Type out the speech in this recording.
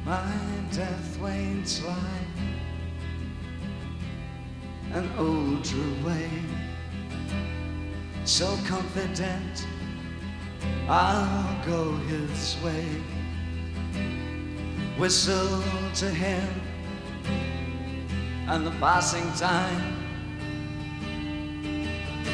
My death waits like an old true way, so confident I'll go his way. Whistle to him and the passing time,